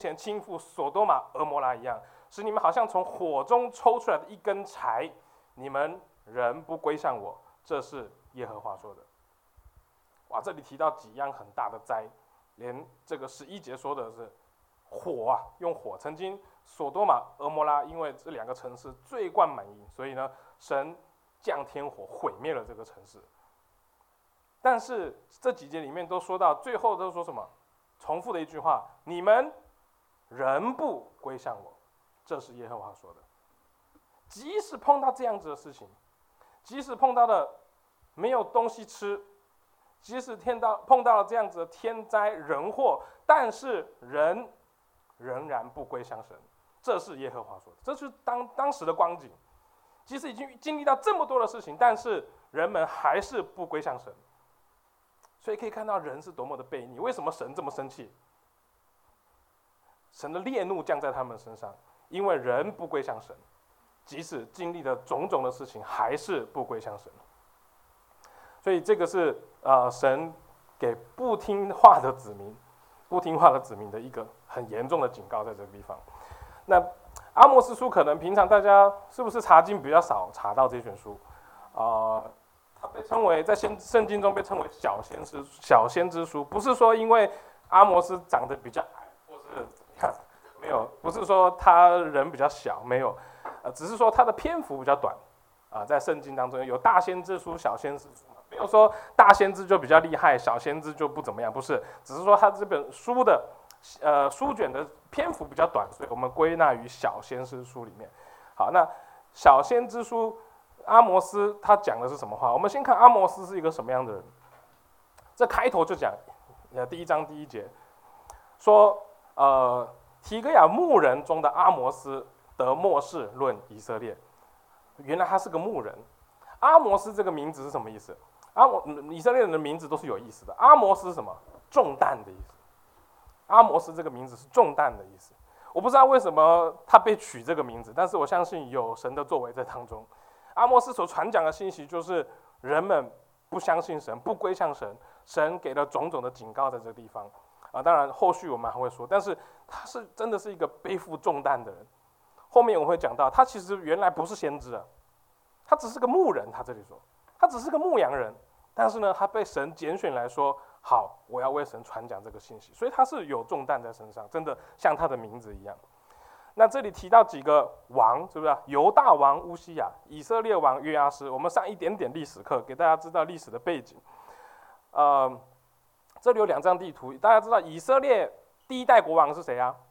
前倾覆所多玛、俄摩拉一样，使你们好像从火中抽出来的一根柴，你们仍不归向我。这是耶和华说的。哇，这里提到几样很大的灾，连这个11节说的是火啊，用火。曾经所多玛、俄摩拉因为这2个城市罪贯满盈，所以呢，神降天火毁灭了这个城市。但是这几节里面都说到最后都说什么？重复的一句话：你们仍不归向我。这是耶和华说的。即使碰到这样子的事情，即使碰到了没有东西吃，即使碰到了这样子的天灾人祸，但是人仍然不归向神。这是耶和华说的。这是当时的光景。即使已经经历到这么多的事情，但是人们还是不归向神。所以可以看到人是多么的悖逆。为什么神这么生气？神的烈怒降在他们身上，因为人不归向神，即使经历了种种的事情，还是不归向神。所以这个是神给不听话的子民的一个很严重的警告，在这个地方。那阿摩司书可能平常大家是不是查经比较少查到这卷书？它被称为在圣经中被称为小先知书，不是说因为阿摩司长得比较矮，或是怎么样，没有，不是说他人比较小，没有，只是说他的篇幅比较短在圣经当中有大先知书、小先知书，没有说大先知就比较厉害，小先知就不怎么样，不是，只是说他这本书的书卷的篇幅比较短，所以我们归纳于小先知书里面。好，那小先知书。阿摩司他讲的是什么话？我们先看阿摩司是一个什么样的人。这开头就讲，第1章第1节说，提格亚牧人中的阿摩司得默示论以色列。原来他是个牧人。阿摩司这个名字是什么意思？以色列人的名字都是有意思的。阿摩司是什么？重担的意思。阿摩司这个名字是重担的意思。我不知道为什么他被取这个名字，但是我相信有神的作为在当中。阿摩司所传讲的信息就是人们不相信神，不归向神，神给了种种的警告在这个地方当然后续我们还会说，但是他是真的是一个背负重担的人。后面我会讲到，他其实原来不是先知他只是个牧人。他这里说他只是个牧羊人，但是呢，他被神拣选来说，好，我要为神传讲这个信息，所以他是有重担在身上，真的像他的名字一样。那这里提到几个王，是不是？犹大王乌西雅，以色列王约阿施。我们上一点点历史课，给大家知道历史的背景。这里有2张地图，大家知道以色列第1代国王是谁啊？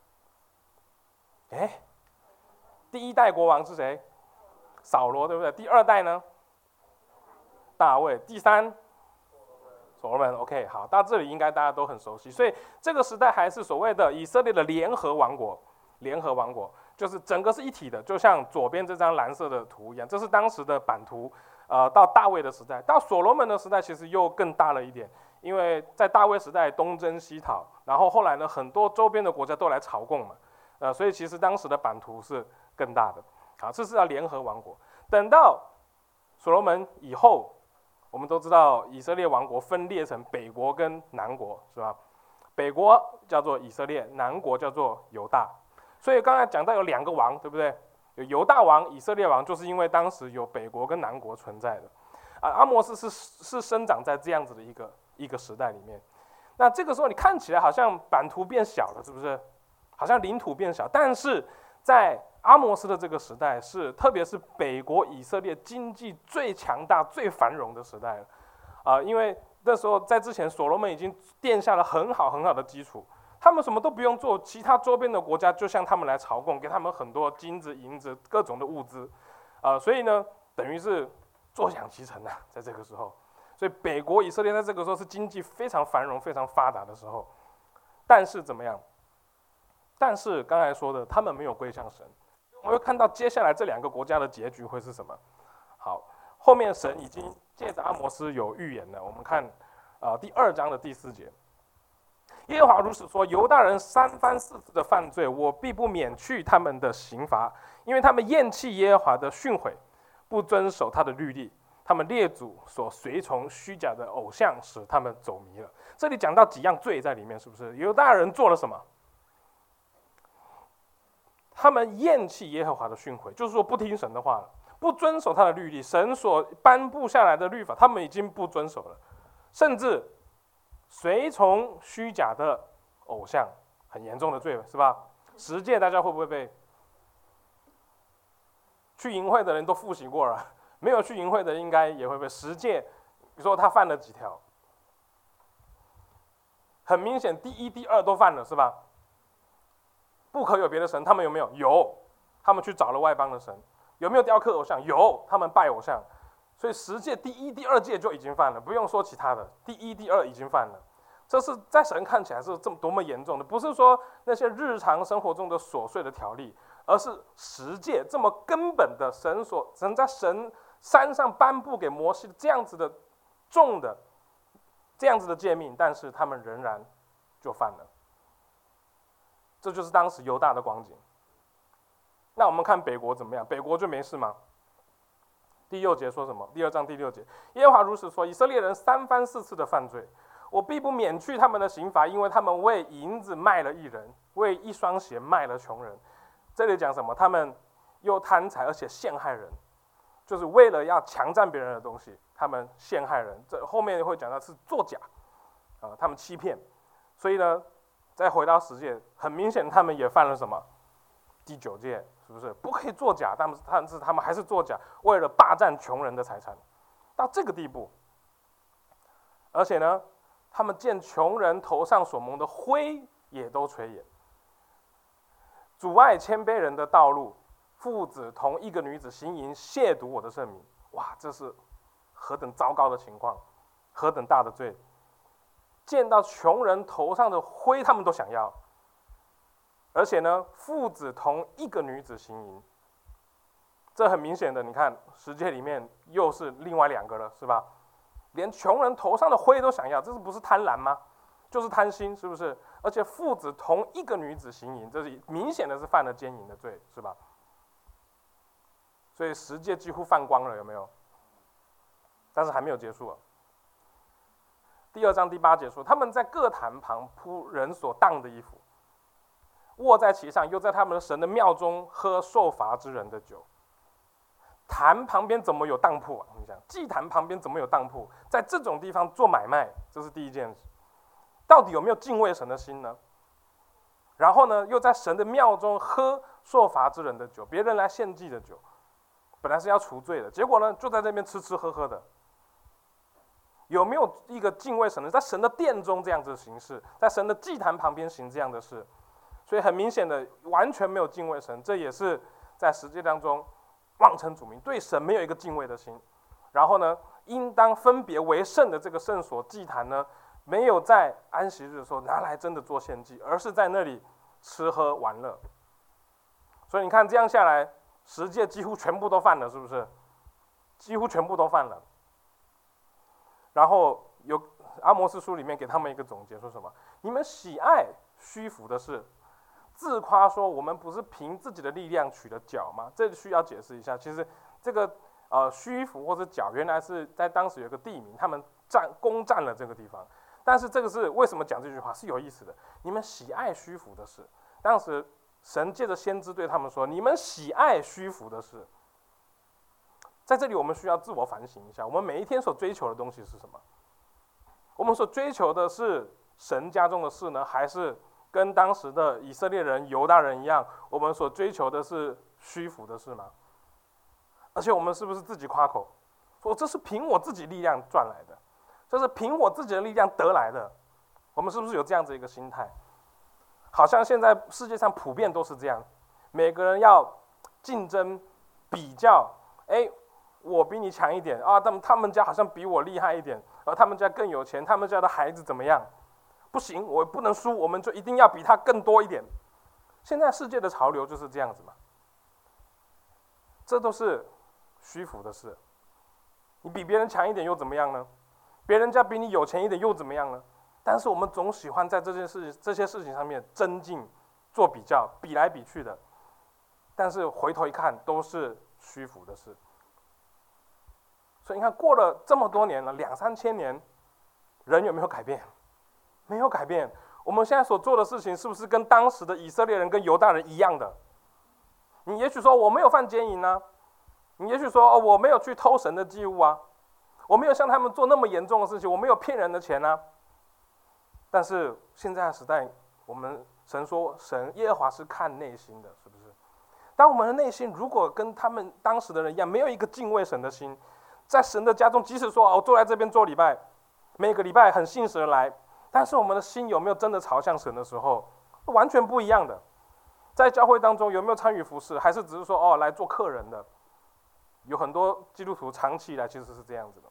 第1代国王是谁？扫罗，对不对？第2代呢？大卫。第3，所罗门。OK， 好，到这里应该大家都很熟悉。所以这个时代还是所谓的以色列的联合王国。联合王国就是整个是一体的，就像左边这张蓝色的图一样，这是当时的版图。到大卫的时代，到所罗门的时代，其实又更大了一点，因为在大卫时代东征西讨，然后后来呢，很多周边的国家都来朝贡嘛，所以其实当时的版图是更大的。好，这是要联合王国。等到所罗门以后，我们都知道以色列王国分裂成北国跟南国，是吧？北国叫做以色列，南国叫做犹大。所以刚才讲到有2个王，对不对？有犹大王、以色列王，就是因为当时有北国跟南国存在的。阿摩司是生长在这样子的一个时代里面。那这个时候你看起来好像版图变小了，是不是？好像领土变小，但是在阿摩司的这个时代特别是北国以色列经济最强大、最繁荣的时代了。因为那时候在之前所罗门已经奠下了很好的基础。他们什么都不用做，其他周边的国家就向他们来朝贡，给他们很多金子、银子、各种的物资，所以呢，等于是坐享其成在这个时候。所以北国以色列在这个时候是经济非常繁荣、非常发达的时候。但是怎么样？但是刚才说的，他们没有归向神。我们会看到接下来这2个国家的结局会是什么？好，后面神已经借着阿摩司有预言了。我们看第2章的第4节。耶和华如此说：犹大人3番4次的犯罪，我必不免去他们的刑罚，因为他们厌弃耶和华的训诲，不遵守他的律例。他们列祖所随从虚假的偶像，使他们走迷了。这里讲到几样罪在里面，是不是？犹大人做了什么？ 他们厌弃耶和华的训诲，就是说不听神的话了，不遵守他的律例，神所颁布下来的律法，他们已经不遵守了，甚至随从虚假的偶像，很严重的罪，是吧？十诫大家会不会背？去营会的人都复习过了，没有去营会的应该也会背。十诫，你说他犯了几条？很明显，第一、第二都犯了，是吧？不可有别的神，他们有没有？有，他们去找了外邦的神。有没有雕刻偶像？有，他们拜偶像。所以十诫第一、第二诫就已经犯了，不用说其他的，第一、第二已经犯了。这是在神看起来是这么多么严重的，不是说那些日常生活中的琐碎的条例，而是十诫这么根本的神在神山上颁布给摩西这样子的重的这样子的诫命，但是他们仍然就犯了。这就是当时犹大的光景。那我们看北国怎么样？北国就没事吗？第6节说什么？第2章第6节，耶和华如此说：以色列人3番4次的犯罪，我必不免去他们的刑罚，因为他们为银子卖了义人，为一双鞋卖了穷人。这里讲什么？他们又贪财，而且陷害人，就是为了要强占别人的东西，他们陷害人。这后面会讲到是作假他们欺骗。所以呢，再回到10诫，很明显他们也犯了什么？第9诫是不是不可以作假？但是他们还是作假，为了霸占穷人的财产，到这个地步。而且呢，他们见穷人头上所蒙的灰也都垂涎，阻碍谦卑人的道路，父子同一个女子行淫，亵渎我的圣名。哇，这是何等糟糕的情况，何等大的罪！见到穷人头上的灰，他们都想要。而且呢，父子同一个女子行淫，这很明显的，你看10诫里面又是另外2个了，是吧？连穷人头上的灰都想要，这是不是贪婪吗？就是贪心，是不是？而且父子同一个女子行淫，这是明显的是犯了奸淫的罪，是吧？所以10诫几乎犯光了，有没有？但是还没有结束啊。第2章第8节说，他们在各坛旁铺人所当的衣服，卧在其上，又在他们的神的庙中喝受罚之人的酒。坛旁边怎么有当铺啊？你想，祭坛旁边怎么有当铺？在这种地方做买卖，这是第一件事。到底有没有敬畏神的心呢？然后呢，又在神的庙中喝受罚之人的酒，别人来献祭的酒，本来是要除罪的，结果呢，就在这边吃吃喝喝的。有没有一个敬畏神的，在神的殿中这样子行事，在神的祭坛旁边行这样的事？所以很明显的，完全没有敬畏神，这也是在10诫当中妄称主名，对神没有一个敬畏的心。然后呢，应当分别为圣的这个圣所祭坛呢，没有在安息日的时候拿来真的做献祭，而是在那里吃喝玩乐。所以你看这样下来，10诫几乎全部都犯了，是不是？几乎全部都犯了。然后有阿摩司书里面给他们一个总结，说什么？你们喜爱虚浮的事，自夸说我们不是凭自己的力量取的角吗？这需要解释一下。其实这个虚浮或者角，原来是在当时有个地名，他们攻占了这个地方。但是这个是为什么讲这句话是有意思的？你们喜爱虚浮的事，当时神借着先知对他们说：你们喜爱虚浮的事。在这里我们需要自我反省一下，我们每一天所追求的东西是什么？我们所追求的是神家中的事呢，还是跟当时的以色列人、犹大人一样，我们所追求的是虚浮的事吗？而且我们是不是自己夸口，说这是凭我自己力量赚来的，这是凭我自己的力量得来的？我们是不是有这样子一个心态？好像现在世界上普遍都是这样，每个人要竞争、比较，我比你强一点啊，他们家好像比我厉害一点，而他们家更有钱，他们家的孩子怎么样？不行，我不能输，我们就一定要比他更多一点。现在世界的潮流就是这样子嘛，这都是虚浮的事。你比别人强一点又怎么样呢？别人家比你有钱一点又怎么样呢？但是我们总喜欢在这些事情上面增进、做比较、比来比去的，但是回头一看，都是虚浮的事。所以你看，过了这么多年了，2、3千年，人有没有改变？没有改变。我们现在所做的事情，是不是跟当时的以色列人跟犹大人一样的？ 你也许说我没有犯奸淫啊，你也许说我没有去偷神的祭物啊，我没有像他们做那么严重的事情，我没有骗人的钱啊。但是现在的时代，我们神说耶和华是看内心的，是不是？当我们的内心如果跟他们当时的人一样，没有一个敬畏神的心，在神的家中，即使说我坐在这边做礼拜，每个礼拜很信实的来，但是我们的心有没有真的朝向神的时候，完全不一样的。在教会当中有没有参与服事，还是只是说来做客人的？有很多基督徒长期以来其实是这样子的。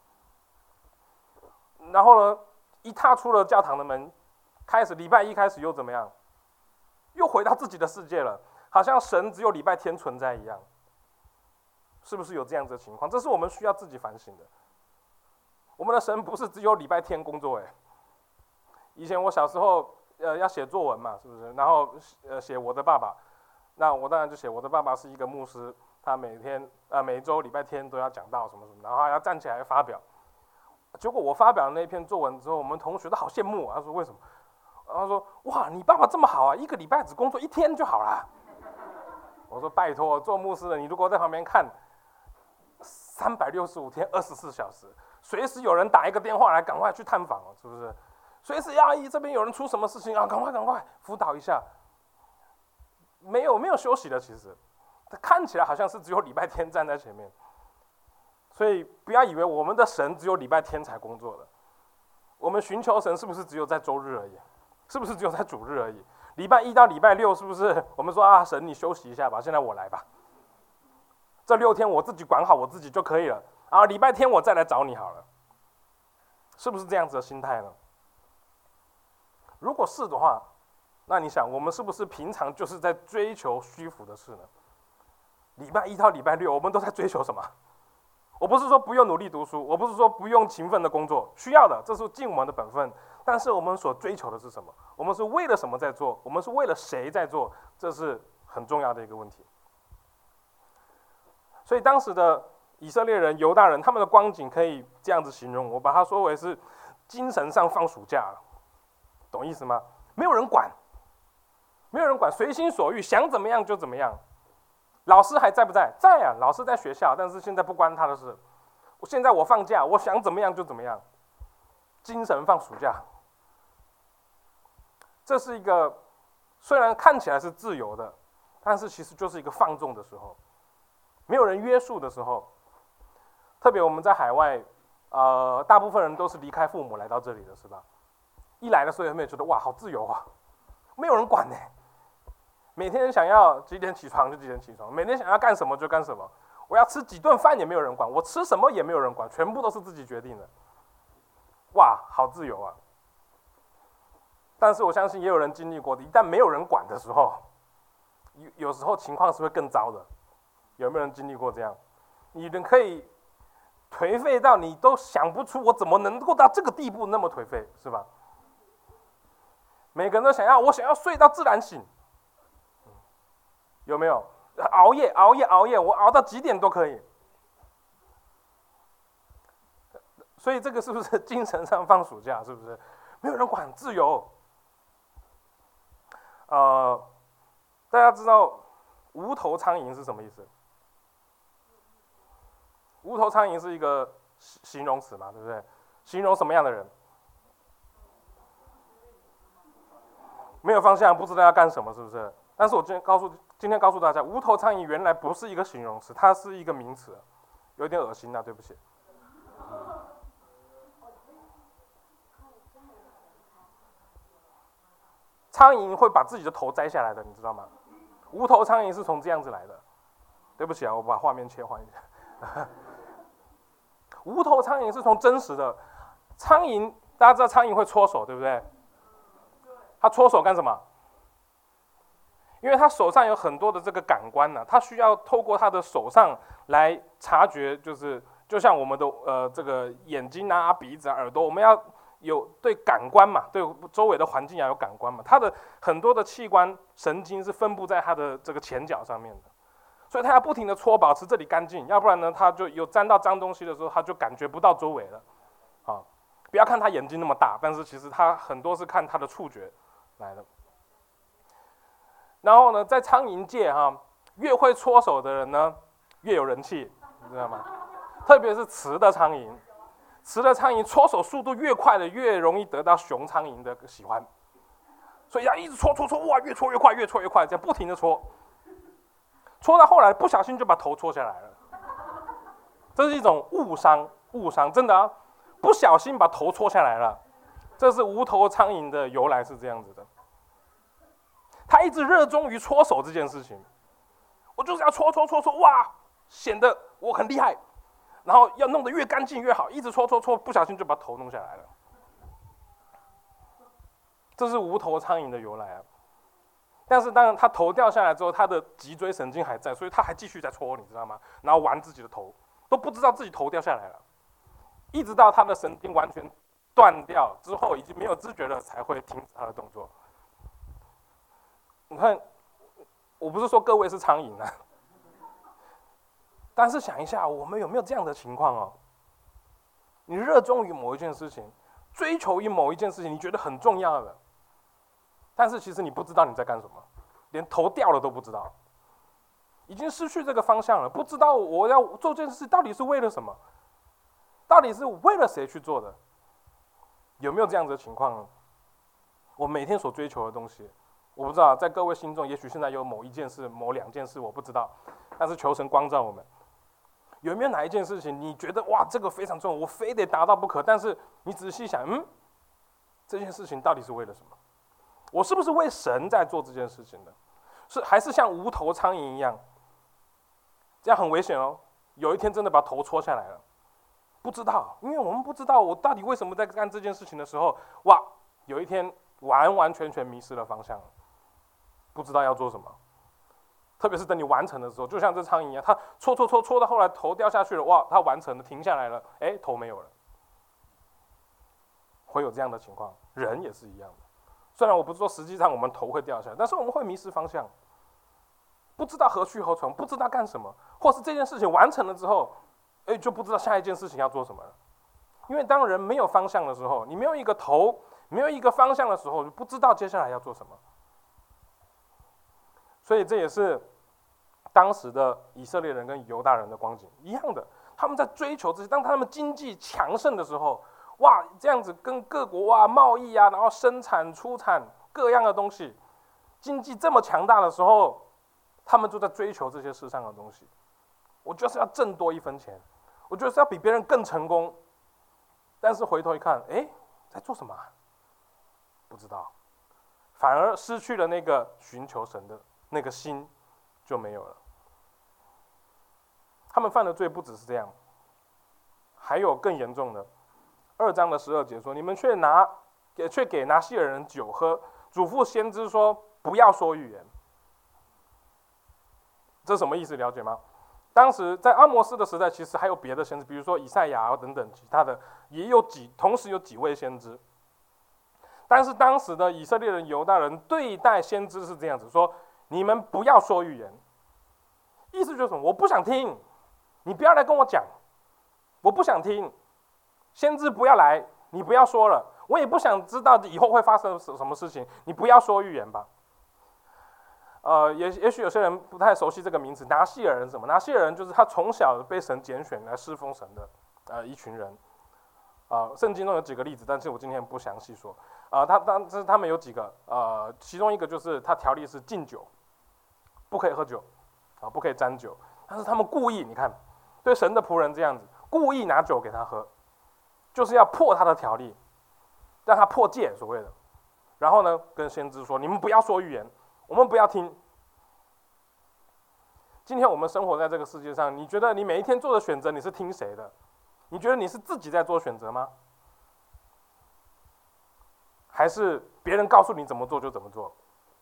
然后呢，一踏出了教堂的门，开始礼拜一开始又怎么样？又回到自己的世界了，好像神只有礼拜天存在一样。是不是有这样子的情况？这是我们需要自己反省的。我们的神不是只有礼拜天工作以前我小时候要写作文嘛，是不是？然后写我的爸爸，那我当然就写我的爸爸是一个牧师，他每周礼拜天都要讲道什么什么，然后还要站起来发表。结果我发表了那篇作文之后，我们同学都好羡慕啊，他说为什么？他说哇，你爸爸这么好啊，一个礼拜只工作1天就好了。我说拜托，做牧师的你如果在旁边看，365天24小时，随时有人打一个电话来，赶快去探访是不是？随时这边有人出什么事情啊，赶快辅导一下。没有休息的，其实看起来好像是只有礼拜天站在前面。所以不要以为我们的神只有礼拜天才工作的，我们寻求神是不是只有在周日而已？是不是只有在主日而已？礼拜一到礼拜六是不是我们说神你休息一下吧，现在我来吧，这6天我自己管好我自己就可以了啊，礼拜天我再来找你好了，是不是这样子的心态呢？如果是的话，那你想我们是不是平常就是在追求虚浮的事呢？礼拜一到礼拜六我们都在追求什么？我不是说不用努力读书，我不是说不用勤奋的工作，需要的，这是尽我们的本分。但是我们所追求的是什么？我们是为了什么在做？我们是为了谁在做？这是很重要的一个问题。所以当时的以色列人、犹大人，他们的光景可以这样子形容，我把它说为是精神上放暑假了，懂意思吗？没有人管，没有人管，随心所欲，想怎么样就怎么样。老师还在不在？在啊，老师在学校，但是现在不关他的事。现在我放假，我想怎么样就怎么样，精神放暑假。这是一个虽然看起来是自由的，但是其实就是一个放纵的时候，没有人约束的时候。特别我们在海外，大部分人都是离开父母来到这里的，是吧？一来的时候有没有觉得哇，好自由啊？没有人管呢。每天想要几点起床就几点起床，每天想要干什么就干什么，我要吃几顿饭也没有人管，我吃什么也没有人管，全部都是自己决定的。哇，好自由啊！但是我相信也有人经历过的，一旦没有人管的时候，有时候情况是会更糟的。有没有人经历过这样？你人可以颓废到你都想不出我怎么能够到这个地步那么颓废，是吧？每个人都我想要睡到自然醒。有没有熬夜，我熬到几点都可以。所以这个是不是精神上放暑假？是不是没有人管，自由？大家知道无头苍蝇是什么意思？无头苍蝇是一个形容词嘛，对不对？形容什么样的人？没有方向，不知道要干什么，是不是？但是我今天告诉大家，无头苍蝇原来不是一个形容词，它是一个名词，有点恶心啊，对不起。苍蝇会把自己的头摘下来的，你知道吗？无头苍蝇是从这样子来的。对不起啊，我把画面切换一下。无头苍蝇是从真实的苍蝇，大家知道苍蝇会搓手，对不对？它搓手干什么？因为他手上有很多的这个感官呢，他需要透过他的手上来察觉，就像我们的这个眼睛啊、鼻子啊、耳朵，我们要有对感官嘛，对周围的环境要有感官嘛。他的很多的器官神经是分布在他的这个前脚上面的，所以他要不停的搓，保持这里干净，要不然呢，他就有沾到脏东西的时候，他就感觉不到周围了。啊，不要看他眼睛那么大，但是其实他很多是看他的触觉来的。然后呢，在苍蝇界越会搓手的人呢，越有人气，你知道吗？特别是雌的苍蝇，雌的苍蝇搓手速度越快的，越容易得到雄苍蝇的喜欢。所以要一直搓，哇，越搓越快，越搓越快，这样不停的搓，搓到后来不小心就把头搓下来了。这是一种误伤，真的啊，不小心把头搓下来了。这是无头苍蝇的由来是这样子的。他一直热衷于搓手这件事情，我就是要搓，哇，显得我很厉害，然后要弄得越干净越好，一直搓，不小心就把头弄下来了。这是无头苍蝇的由来啊。但是当然，他头掉下来之后，他的脊椎神经还在，所以他还继续在搓，你知道吗？然后玩自己的头，都不知道自己头掉下来了，一直到他的神经完全断掉之后，已经没有知觉了，才会停止他的动作。你看，我不是说各位是苍蝇啊，但是想一下，我们有没有这样的情况哦？你热衷于某一件事情，追求于某一件事情，你觉得很重要的，但是其实你不知道你在干什么，连头掉了都不知道，已经失去这个方向了，不知道我要做这件事到底是为了什么，到底是为了谁去做的？有没有这样子的情况呢？我每天所追求的东西，我不知道，在各位心中，也许现在有某一件事、某两件事，我不知道，但是求神光照我们，有没有哪一件事情你觉得哇，这个非常重要，我非得达到不可？但是你仔细想，这件事情到底是为了什么？我是不是为神在做这件事情的？是还是像无头苍蝇一样？这样很危险哦！有一天真的把头戳下来了，不知道，因为我们不知道我到底为什么在干这件事情的时候，哇，有一天完完全全迷失了方向，不知道要做什么。特别是等你完成的时候，就像这苍蝇一样，它戳到后来头掉下去了，哇，它完成了，停下来了，头没有了，会有这样的情况。人也是一样的，虽然我不是说实际上我们头会掉下来，但是我们会迷失方向，不知道何去何从，不知道干什么，或是这件事情完成了之后，就不知道下一件事情要做什么了。因为当人没有方向的时候，你没有一个头，没有一个方向的时候，就不知道接下来要做什么。所以这也是当时的以色列人跟犹大人的光景一样的，他们在追求这些。当他们经济强盛的时候，哇，这样子跟各国啊贸易啊，然后生产出产各样的东西，经济这么强大的时候，他们就在追求这些世上的东西。我就是要挣多一分钱，我就是要比别人更成功。但是回头一看，在做什么啊？不知道，反而失去了那个寻求神的那个心就没有了。他们犯的罪不只是这样，还有更严重的。2章的12节说：“你们却给拿西尔人酒喝，嘱咐先知说不要说预言。”这什么意思？了解吗？当时在阿摩斯的时代，其实还有别的先知，比如说以赛亚等等其他的，也有同时有几位先知。但是当时的以色列人、犹大人对待先知是这样子说：你们不要说预言。意思就是什么？我不想听，你不要来跟我讲，我不想听。先知不要来，你不要说了，我也不想知道以后会发生什么事情，你不要说预言吧。也许有些人不太熟悉这个名词，拿西尔人是什么？拿西尔人就是他从小被神拣选来侍奉神的一群人。圣经中有几个例子，但是我今天不详细说。他们有几个，其中一个就是他条例是禁酒，不可以喝酒，不可以沾酒。但是他们故意，你看，对神的仆人这样子，故意拿酒给他喝，就是要破他的条例，让他破戒所谓的。然后呢，跟先知说：你们不要说预言，我们不要听。今天我们生活在这个世界上，你觉得你每一天做的选择，你是听谁的？你觉得你是自己在做选择吗？还是别人告诉你怎么做就怎么做？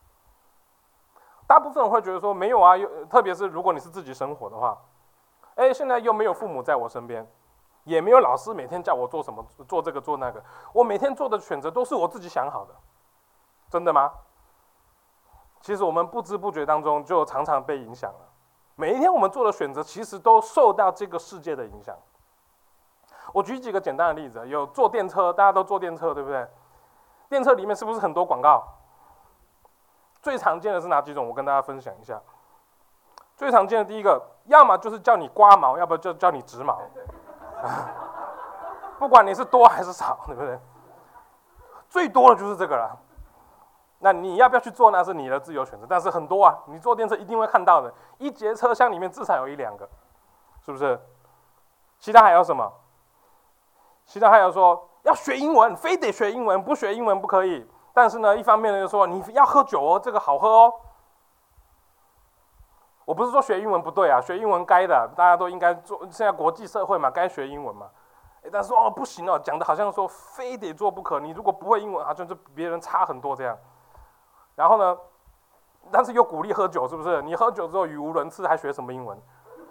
大部分人会觉得说没有啊，特别是如果你是自己生活的话，现在又没有父母在我身边，也没有老师每天叫我做什么，做这个做那个，我每天做的选择都是我自己想好的，真的吗？其实我们不知不觉当中就常常被影响了。每一天我们做的选择，其实都受到这个世界的影响。我举几个简单的例子，有坐电车，大家都坐电车，对不对？电车里面是不是很多广告？最常见的是哪几种？我跟大家分享一下。 最常见的第一个，要么就是叫你刮毛，要不就叫你植毛，不管你是多还是少，对不对？最多的就是这个了。那你要不要去做，那是你的自由选择。但是很多啊，你坐电车一定会看到的，一节车厢里面至少有1-2个，是不是？其他还有什么？其他还有说要学英文，非得学英文，不学英文不可以。但是呢，一方面呢就说你要喝酒哦，这个好喝哦。我不是说学英文不对啊，学英文该的，大家都应该做。现在国际社会嘛，该学英文嘛。但是说不行哦，讲的好像说非得做不可，你如果不会英文，好像就比别人差很多这样。然后呢，但是又鼓励喝酒，是不是？你喝酒之后语无伦次，还学什么英文？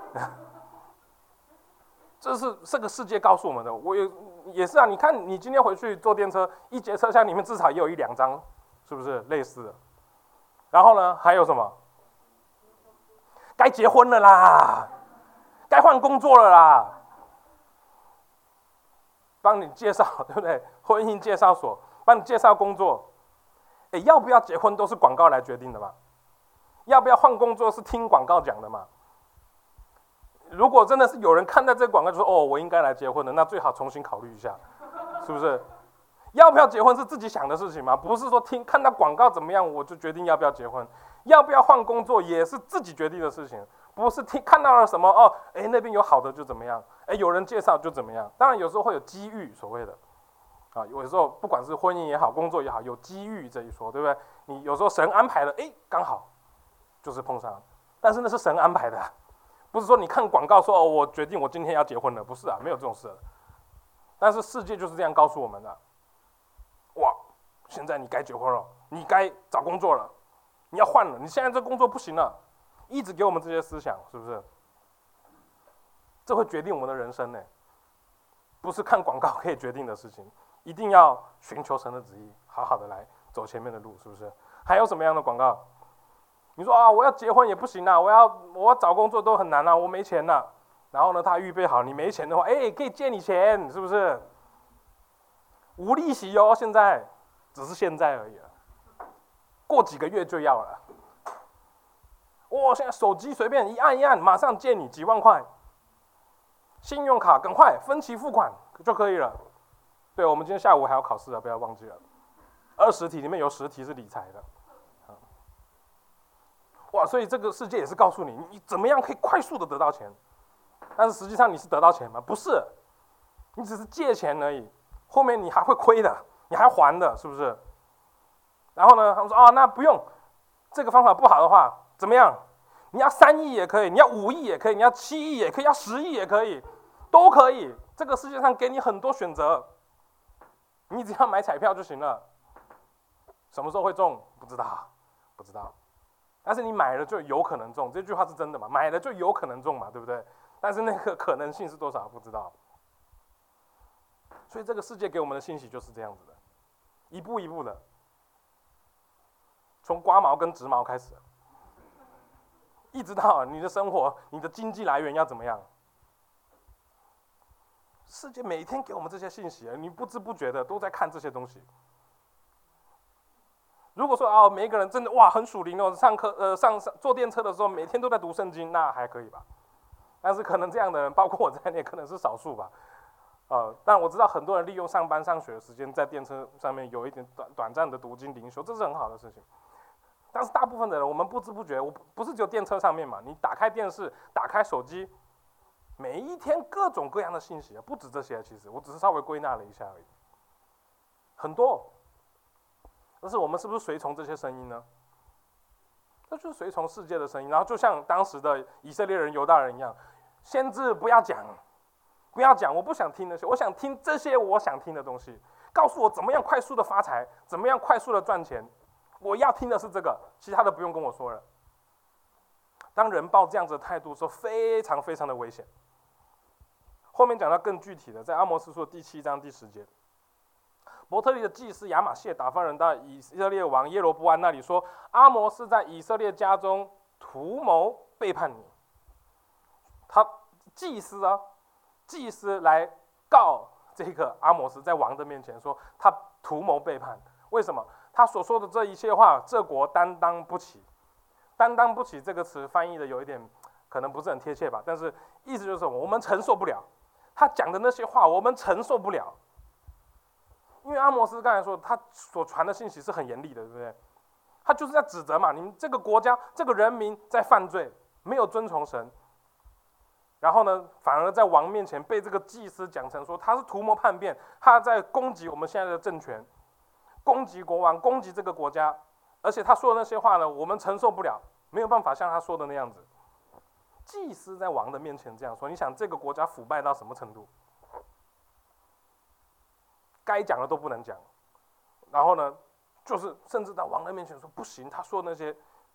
这是这个世界告诉我们的。我也是啊，你看你今天回去坐电车，一节车厢里面至少也有1-2张，是不是类似的？然后呢，还有什么？该结婚了啦，该换工作了啦，帮你介绍，对不对？婚姻介绍所帮你介绍工作，要不要结婚都是广告来决定的嘛？要不要换工作是听广告讲的嘛？如果真的是有人看到这个广告就说哦，我应该来结婚了，那最好重新考虑一下，是不是？要不要结婚是自己想的事情吗？不是说看到广告怎么样我就决定要不要结婚。要不要换工作也是自己决定的事情，不是看到了什么哦，那边有好的就怎么样，有人介绍就怎么样。当然有时候会有机遇，所谓的啊，有时候不管是婚姻也好，工作也好，有机遇这一说，对不对？你有时候神安排了，刚好就是碰上，但是那是神安排的，不是说你看广告说哦，我决定我今天要结婚了，不是啊，没有这种事。但是世界就是这样告诉我们的，哇，现在你该结婚了，你该找工作了。你要换了，你现在这工作不行了，一直给我们这些思想，是不是？这会决定我们的人生呢，不是看广告可以决定的事情，一定要寻求神的旨意，好好的来走前面的路，是不是？还有什么样的广告？你说啊，我要结婚也不行啊，我要找工作都很难啊，我没钱啊。然后呢，他预备好，你没钱的话，可以借你钱，是不是？无利息哦，现在只是现在而已了。过几个月就要了，现在手机随便一按一按，马上借你几万块，信用卡赶快分期付款就可以了。对，我们今天下午还要考试啊，不要忘记了。20题里面有10题是理财的，哇！所以这个世界也是告诉你，你怎么样可以快速的得到钱，但是实际上你是得到钱吗？不是，你只是借钱而已，后面你还会亏的，你还还的，是不是？然后呢，他们说那不用，这个方法不好的话，怎么样？你要3亿也可以，你要5亿也可以，你要7亿也可以，要10亿也可以，都可以。这个世界上给你很多选择，你只要买彩票就行了。什么时候会中？不知道。但是你买了就有可能中，这句话是真的嘛？买了就有可能中嘛，对不对？但是那个可能性是多少不知道。所以这个世界给我们的信息就是这样子的，一步一步的。从刮毛跟植毛开始，一直到你的生活、你的经济来源要怎么样，世界每天给我们这些信息，你不知不觉的都在看这些东西。如果说每一个人真的哇很属灵哦，上课坐电车的时候每天都在读圣经，那还可以吧？但是可能这样的人，包括我在内，可能是少数吧。但我知道很多人利用上班上学的时间，在电车上面有一点短暂的读经灵修，这是很好的事情。但是大部分的人，我们不知不觉，我不是只有电车上面嘛，你打开电视，打开手机，每一天各种各样的信息，不止这些，其实我只是稍微归纳了一下而已，很多。但是我们是不是随从这些声音呢？这就是随从世界的声音。然后就像当时的以色列人、犹大人一样，先知不要讲，我不想听那些，我想听这些我想听的东西。告诉我怎么样快速的发财，怎么样快速的赚钱。我要听的是这个，其他的不用跟我说了。当人抱这样子的态度的时候，非常非常的危险。后面讲到更具体的，在阿摩司书第7章第10节，伯特利的祭司亚玛谢打发人到以色列王耶罗波安那里说，阿摩斯在以色列家中图谋背叛你。他祭司来告这个阿摩斯，在王的面前说他图谋背叛。为什么？他所说的这一切话，这国担当不起。 担当不起这个词翻译的有一点可能不是很贴切吧，但是意思就是我们承受不了他讲的那些话，我们承受不了。因为阿摩斯刚才说他所传的信息是很严厉的，对不对？他就是在指责嘛，你们这个国家这个人民在犯罪，没有遵从神，然后呢反而在王面前被这个祭司讲成说他是图谋叛变，他在攻击我们现在的政权，攻击国王，攻击这个国家，而且他说的那些话呢，我们承受不了，没有办法像他说的那样子。祭司在王的面前这样说，你想这个国家腐败到什么程度？该讲的都不能讲，然后呢，就是甚至在王的面前说不行，他说那些，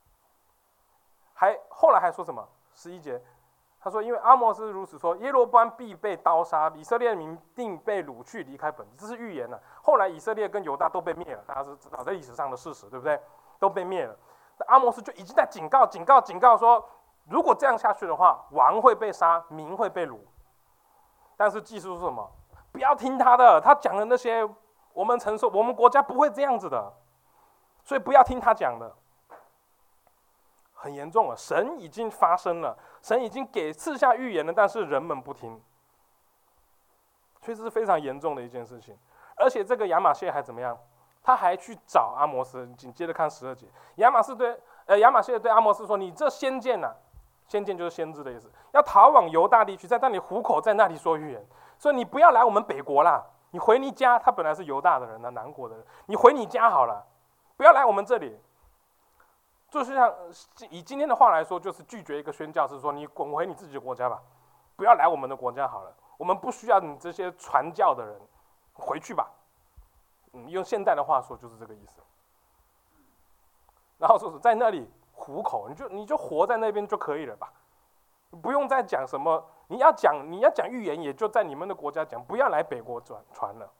后来还说什么？11节，他说因为阿摩斯如此说，耶罗波安必被刀杀，以色列民定被掳去离开本地，这是预言了。后来以色列跟犹大都被灭了，大家是知道在历史上的事实，对不对？都被灭了。阿摩斯就已经在警告说，如果这样下去的话，王会被杀，民会被掳。但是祭司说什么？不要听他的，他讲的那些我们承受，我们国家不会这样子的，所以不要听他讲的。很严重了，神已经发声了，神已经赐下预言了，但是人们不听，所以这是非常严重的一件事情。而且这个亚玛谢还怎么样？他还去找阿摩斯，紧接着看12节，亚玛谢对阿摩斯说：“你这先见啊，先见就是先知的意思，要逃往犹大地区，在那里糊口，在那里说预言。所以你不要来我们北国啦，你回你家。他本来是犹大的人，南国的人，你回你家好了，不要来我们这里。就是像以今天的话来说，就是拒绝一个宣教士说你滚回你自己的国家吧，不要来我们的国家好了，我们不需要你这些传教的人，回去吧。用现代的话说就是这个意思。然后说是在那里糊口，你就活在那边就可以了吧，不用再讲什么。你要讲预言，也就在你们的国家讲，不要来北国传了。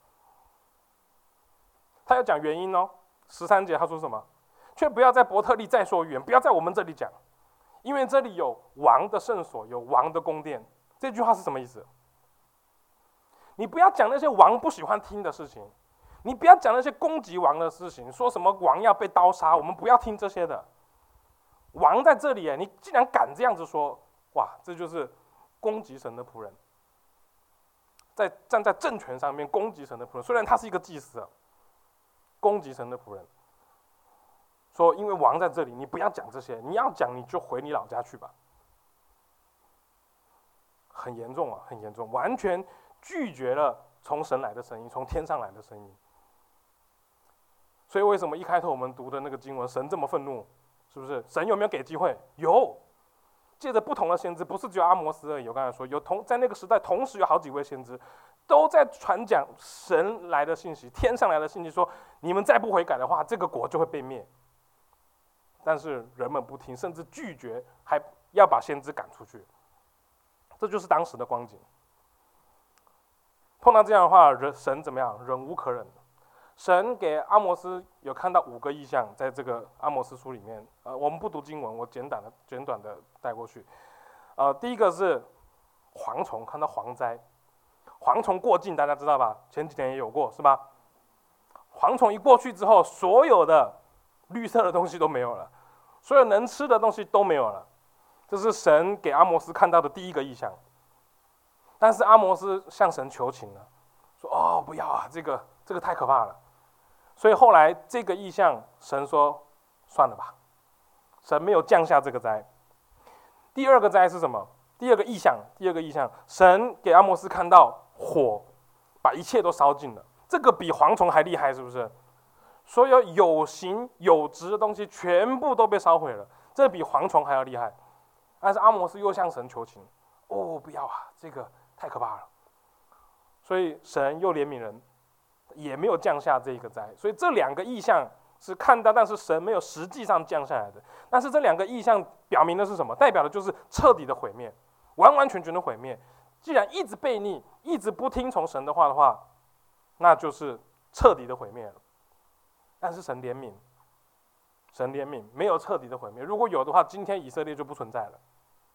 他要讲原因哦。13节他说什么？却不要在伯特利再说预言，不要在我们这里讲，因为这里有王的圣所，有王的宫殿。这句话是什么意思？你不要讲那些王不喜欢听的事情，你不要讲那些攻击王的事情，说什么王要被刀杀，我们不要听这些的。王在这里，你竟然敢这样子说，哇，这就是攻击神的仆人，站在政权上面攻击神的仆人。虽然他是一个祭司，攻击神的仆人，说因为王在这里，你不要讲这些，你要讲你就回你老家去吧。很严重啊，很严重，完全拒绝了从神来的声音，从天上来的声音。所以为什么一开头我们读的那个经文，神这么愤怒，是不是？神有没有给机会？有，借着不同的先知，不是只有阿摩斯而已。我刚才说，在那个时代，同时有好几位先知，都在传讲神来的信息，天上来的信息，说你们再不悔改的话，这个国就会被灭。但是人们不听，甚至拒绝，还要把先知赶出去。这就是当时的光景。碰到这样的话，神怎么样？忍无可忍。神给阿摩斯有看到5个异象，在这个阿摩斯书里面，我们不读经文，我简短的带过去。第一个是蝗虫，看到蝗灾，蝗虫过境，大家知道吧？前几年也有过，是吧？蝗虫一过去之后，所有的绿色的东西都没有了，所有能吃的东西都没有了。这是神给阿摩斯看到的第一个异象。但是阿摩斯向神求情了，说：“哦，不要啊，这个太可怕了。”所以后来这个异象，神说算了吧，神没有降下这个灾。第二个灾是什么？第二个异象，神给阿摩斯看到火把一切都烧尽了，这个比蝗虫还厉害，是不是？所有有形有质的东西全部都被烧毁了，这比蝗虫还要厉害。但是阿摩斯又向神求情，哦，不要啊，这个太可怕了。所以神又怜悯人，也没有降下这个灾。所以这2个异象是看到，但是神没有实际上降下来的。但是这2个异象表明的是什么？代表的就是彻底的毁灭，完完全全的毁灭。既然一直悖逆，一直不听从神的话，那就是彻底的毁灭了。但是神怜悯，没有彻底的毁灭。如果有的话，今天以色列就不存在了。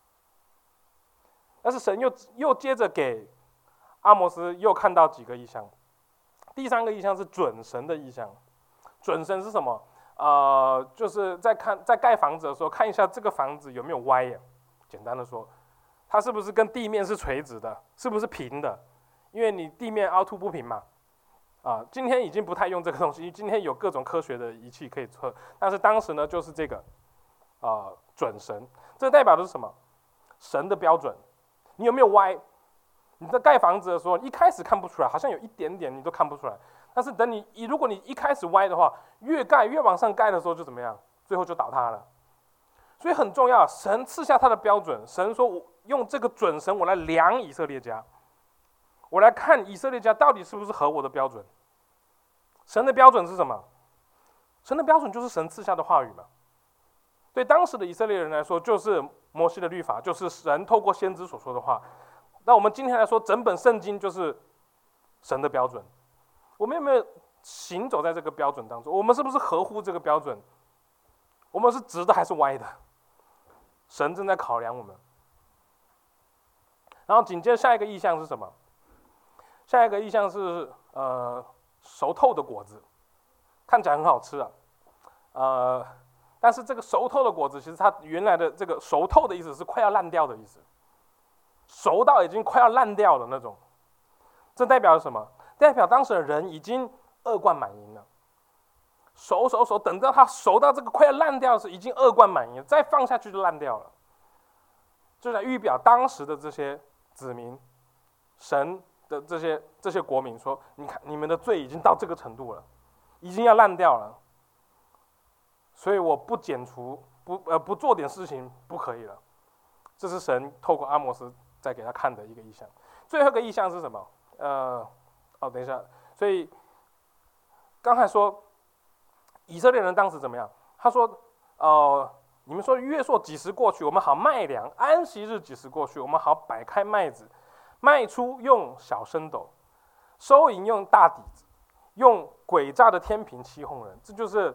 但是神又接着给阿摩斯又看到几个异象。第3个异象是准神的异象。准神是什么？ 就是在盖房子的时候，看一下这个房子有没有歪呀。简单的说，它是不是跟地面是垂直的，是不是平的？因为你地面凹凸不平嘛。今天已经不太用这个东西，今天有各种科学的仪器可以测，但是当时呢，就是这个准神，这代表的是什么？神的标准，你有没有歪？你在盖房子的时候，一开始看不出来，好像有一点点你都看不出来，但是等如果你一开始歪的话，越盖越往上盖的时候就怎么样？最后就倒塌了。所以很重要，神赐下他的标准，神说我用这个准绳我来量以色列家，我来看以色列家到底是不是合我的标准。神的标准是什么？神的标准就是神赐下的话语嘛。对当时的以色列人来说，就是摩西的律法，就是神透过先知所说的话。那我们今天来说，整本圣经就是神的标准。我们有没有行走在这个标准当中？我们是不是合乎这个标准？我们是直的还是歪的？神正在考量我们。然后紧接着下一个意象是什么？下一个意象是熟透的果子，看起来很好吃但是这个熟透的果子，其实它原来的这个熟透的意思是快要烂掉的意思，熟到已经快要烂掉的那种。这代表什么？代表当时的人已经恶贯满盈了，熟，等到它熟到这个快要烂掉的时候，已经恶贯满盈了，再放下去就烂掉了。就在预表当时的这些子民，神的这些国民说：你看，你们的罪已经到这个程度了，已经要烂掉了，所以我不剪除，不做点事情不可以了。这是神透过阿摩斯再给他看的一个意象。最后一个意象是什么？等一下，所以刚才说以色列人当时怎么样？他说：你们说月朔几时过去，我们好卖粮；安息日几时过去，我们好摆开麦子，卖出用小升斗，收银用大底子，用诡诈的天平欺哄人。这就是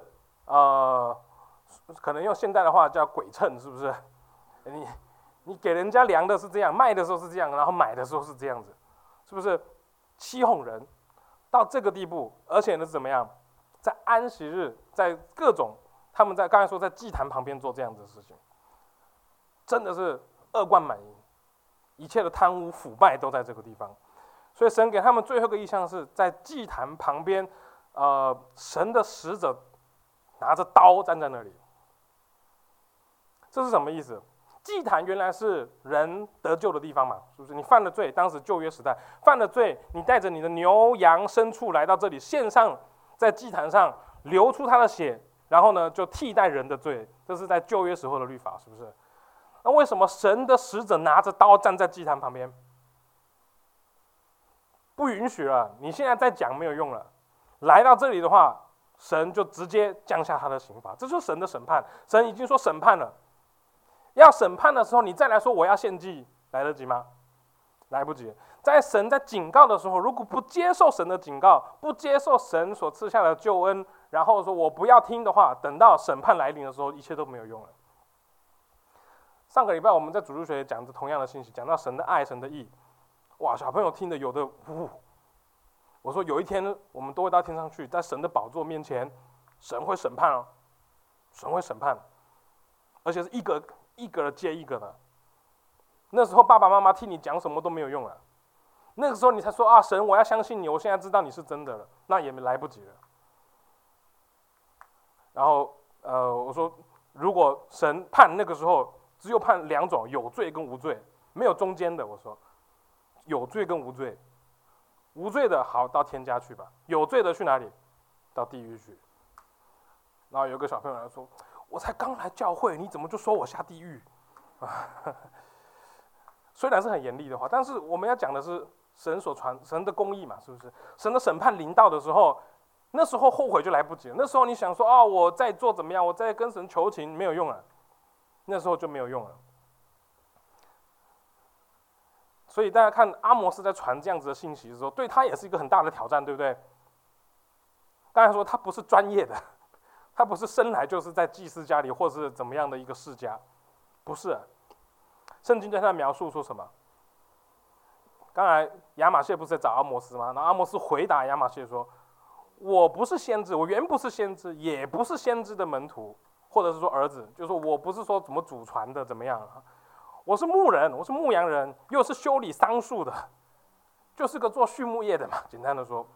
可能用现代的话叫鬼称，是不是？你给人家量的是这样，卖的时候是这样，然后买的时候是这样子，是不是欺哄人到这个地步？而且呢，怎么样？在安息日，在各种他们在刚才说在祭坛旁边做这样子的事情，真的是恶贯满盈，一切的贪污腐败都在这个地方。所以神给他们最后一个意象是在祭坛旁边，神的使者拿着刀站在那里。这是什么意思？祭坛原来是人得救的地方嘛，是不是？你犯了罪，当时旧约时代犯了罪，你带着你的牛羊牲畜来到这里，献上在祭坛上流出他的血，然后呢就替代人的罪，这是在旧约时候的律法，是不是？那为什么神的使者拿着刀站在祭坛旁边？不允许了，你现在再讲没有用了。来到这里的话，神就直接降下他的刑罚，这就是神的审判。神已经说审判了。要审判的时候，你再来说我要献祭，来得及吗？来不及。在神在警告的时候，如果不接受神的警告，不接受神所赐下的救恩，然后说我不要听的话，等到审判来临的时候，一切都没有用了。上个礼拜我们在主日学讲着同样的信息，讲到神的爱、神的义。哇，小朋友听的有的我说有一天我们都会到天上去，在神的宝座面前，神会审判哦，神会审判，而且是一个一个的接一个的。那时候爸爸妈妈替你讲什么都没有用了，那个时候你才说啊，神，我要相信你，我现在知道你是真的了，那也来不及了。然后我说，如果神判那个时候只有判两种，有罪跟无罪，没有中间的。我说，有罪跟无罪，无罪的好到天家去吧，有罪的去哪里？到地狱去。然后有个小朋友来说，我才刚来教会，你怎么就说我下地狱？虽然是很严厉的话，但是我们要讲的是神的公义嘛，是不是？神的审判临到的时候，那时候后悔就来不及了。那时候你想说啊，我再做怎么样，我再跟神求情，没有用了，那时候就没有用了。所以大家看阿摩斯在传这样子的信息的时候，对他也是一个很大的挑战，对不对？刚才说他不是专业的，他不是生来就是在祭司家里或是怎么样的一个世家，不是。圣经对他的描述说什么？刚才亚玛谢不是在找阿摩斯吗？然后阿摩斯回答亚玛谢说：“ 我不是先知，我原不是先知，也不是先知的门徒，或者是说儿子，就是说我不是说怎么祖传的怎么样啊，我是牧人，我是牧羊人，又是修理桑树的，就是个做畜牧业的嘛，简单的说。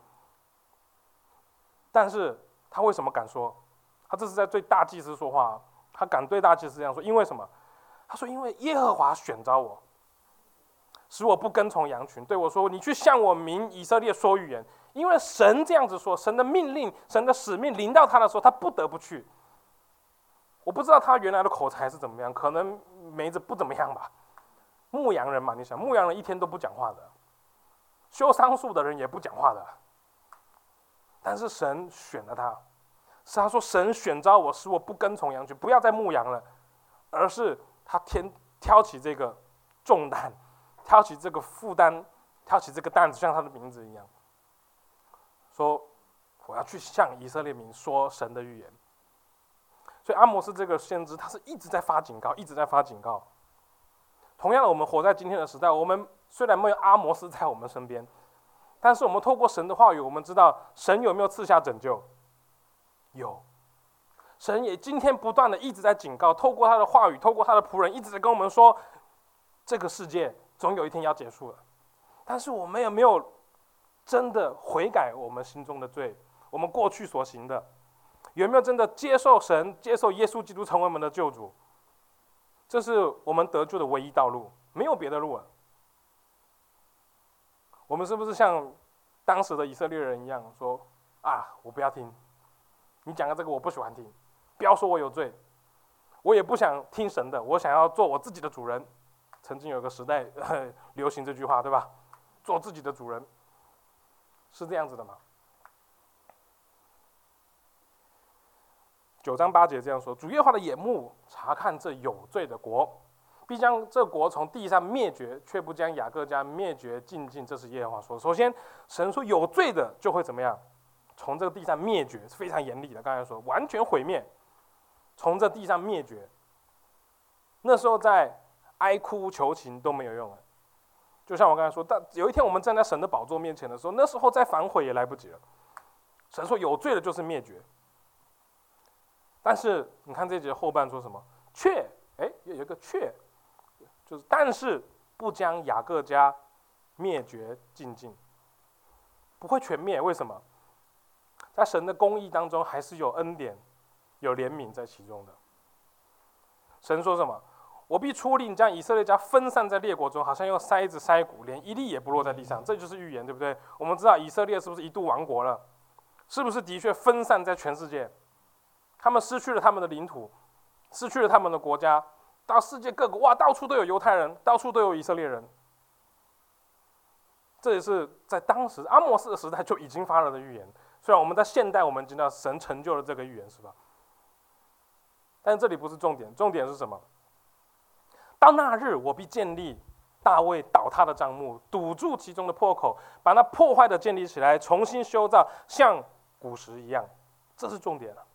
但是他为什么敢说？他这是在对大祭司说话，他敢对大祭司这样说，因为什么？他说：“因为耶和华选召我，使我不跟从羊群，对我说：你去向我民以色列说预言。因为神这样子说，神的命令、神的使命临到他的时候，他不得不去。我不知道他原来的口才是怎么样，可能没着不怎么样吧。牧羊人嘛，你想，牧羊人一天都不讲话的，修桑树的人也不讲话的。但是神选了他，是他说神选召我，使我不跟从羊群，不要再牧羊了，而是他挑起这个重担，挑起这个负担，挑起这个担子，像他的名字一样，说我要去向以色列民说神的预言。所以阿摩斯这个先知，他是一直在发警告，一直在发警告。同样的，我们活在今天的时代，我们虽然没有阿摩斯在我们身边，但是我们透过神的话语，我们知道神有没有赐下拯救？有。神也今天不断的一直在警告，透过他的话语，透过他的仆人，一直在跟我们说，这个世界总有一天要结束了。但是我们有没有真的悔改我们心中的罪，我们过去所行的？有没有真的接受神，接受耶稣基督成为我们的救主？这是我们得救的唯一道路，没有别的路了。我们是不是像当时的以色列人一样说啊，我不要听你讲的这个，我不喜欢听，不要说我有罪，我也不想听神的，我想要做我自己的主人。曾经有个时代流行这句话，对吧？做自己的主人，是这样子的吗？9章8节这样说：主耶和华的眼目察看这有罪的国，必将这国从地上灭绝，却不将雅各家灭绝尽尽。这是耶和华说。首先，神说有罪的就会怎么样？从这个地上灭绝，是非常严厉的。刚才说完全毁灭，从这地上灭绝。那时候在哀哭求情都没有用了。就像我刚才说，但有一天我们站在神的宝座面前的时候，那时候再反悔也来不及了。神说有罪的就是灭绝。但是你看这节后半说什么？却，有一个却，就是但是不将雅各家灭绝尽尽，不会全灭。为什么？在神的公义当中，还是有恩典、有怜悯在其中的。神说什么？我必出令将以色列家分散在列国中，好像用筛子筛谷，连一粒也不落在地上。这就是预言，对不对？我们知道以色列是不是一度亡国了？是不是的确分散在全世界？他们失去了他们的领土，失去了他们的国家，到世界各国，哇，到处都有犹太人，到处都有以色列人。这也是在当时阿摩斯的时代就已经发了的预言。虽然我们在现代我们知道神成就了这个预言，是吧？但是这里不是重点，重点是什么？到那日，我必建立大卫倒塌的帐幕，堵住其中的破口，把那破坏的建立起来，重新修造，像古时一样。这是重点了。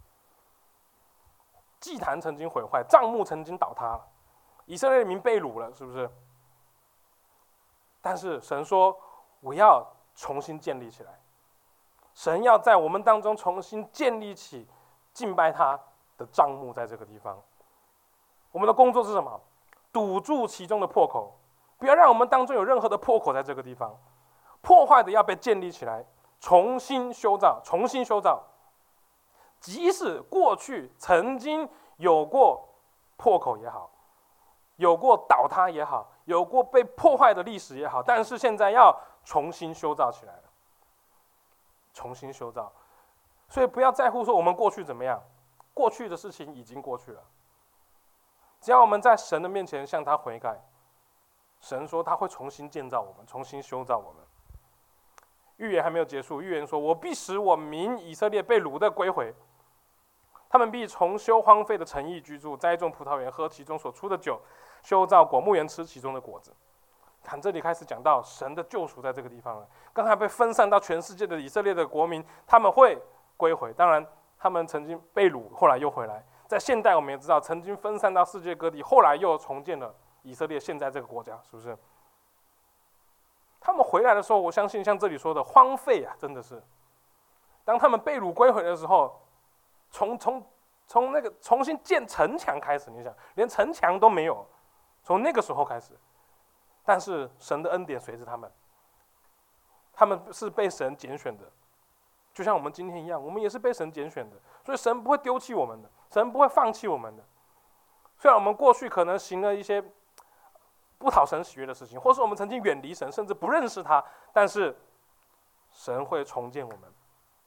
祭坛曾经毁坏，帐幕曾经倒塌了，以色列民被掳了，是不是？但是神说，我要重新建立起来。神要在我们当中重新建立起敬拜他的帐幕，在这个地方。我们的工作是什么？堵住其中的破口，不要让我们当中有任何的破口在这个地方。破坏的要被建立起来，重新修造，重新修造。即使过去曾经有过破口也好，有过倒塌也好，有过被破坏的历史也好，但是现在要重新修造起来了，重新修造。所以不要在乎说我们过去怎么样，过去的事情已经过去了。只要我们在神的面前向他悔改，神说他会重新建造我们，重新修造我们。预言还没有结束，预言说：我必使我民以色列被掳的归回，他们必重修荒废的城邑居住，栽种葡萄园，喝其中所出的酒，修造果木园，吃其中的果子。看这里开始讲到神的救赎在这个地方了。刚才被分散到全世界的以色列的国民，他们会归回。当然，他们曾经被掳，后来又回来。在现代，我们也知道，曾经分散到世界各地，后来又重建了以色列现在这个国家，是不是？他们回来的时候，我相信像这里说的荒废啊，真的是当他们被掳归回的时候，从那个重新建城墙开始，你想，连城墙都没有，从那个时候开始。但是神的恩典随着他们，他们是被神拣选的，就像我们今天一样，我们也是被神拣选的，所以神不会丢弃我们的，神不会放弃我们的。虽然我们过去可能行了一些不讨神喜悦的事情，或是我们曾经远离神，甚至不认识他，但是神会重建我们，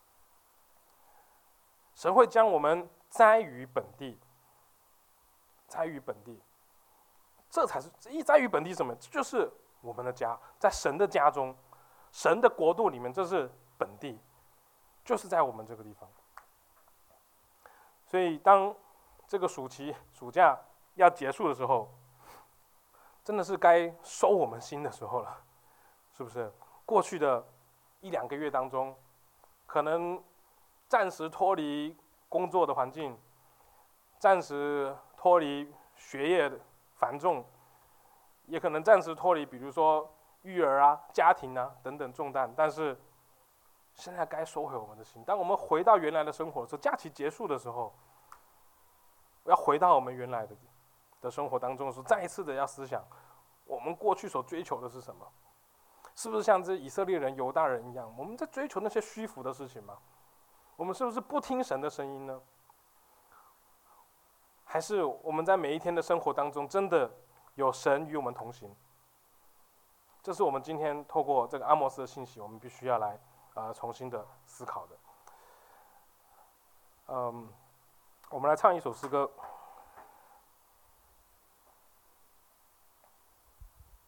神会将我们栽于本地，栽于本地，这才是一栽于本地是什么？这就是我们的家，在神的家中，神的国度里面，这是本地，就是在我们这个地方。所以当这个暑假要结束的时候，真的是该收我们心的时候了，是不是？过去的1-2个月当中，可能暂时脱离工作的环境，暂时脱离学业的繁重，也可能暂时脱离比如说育儿啊、家庭啊等等重担，但是现在该收回我们的心。当我们回到原来的生活的时候，假期结束的时候，要回到我们原来的生活当中的时候，再一次的要思想，我们过去所追求的是什么？是不是像这以色列人、犹大人一样，我们在追求那些虚浮的事情吗？我们是不是不听神的声音呢？还是我们在每一天的生活当中，真的有神与我们同行？这是我们今天透过这个阿摩斯的信息，我们必须要来重新的思考的。我们来唱一首诗歌。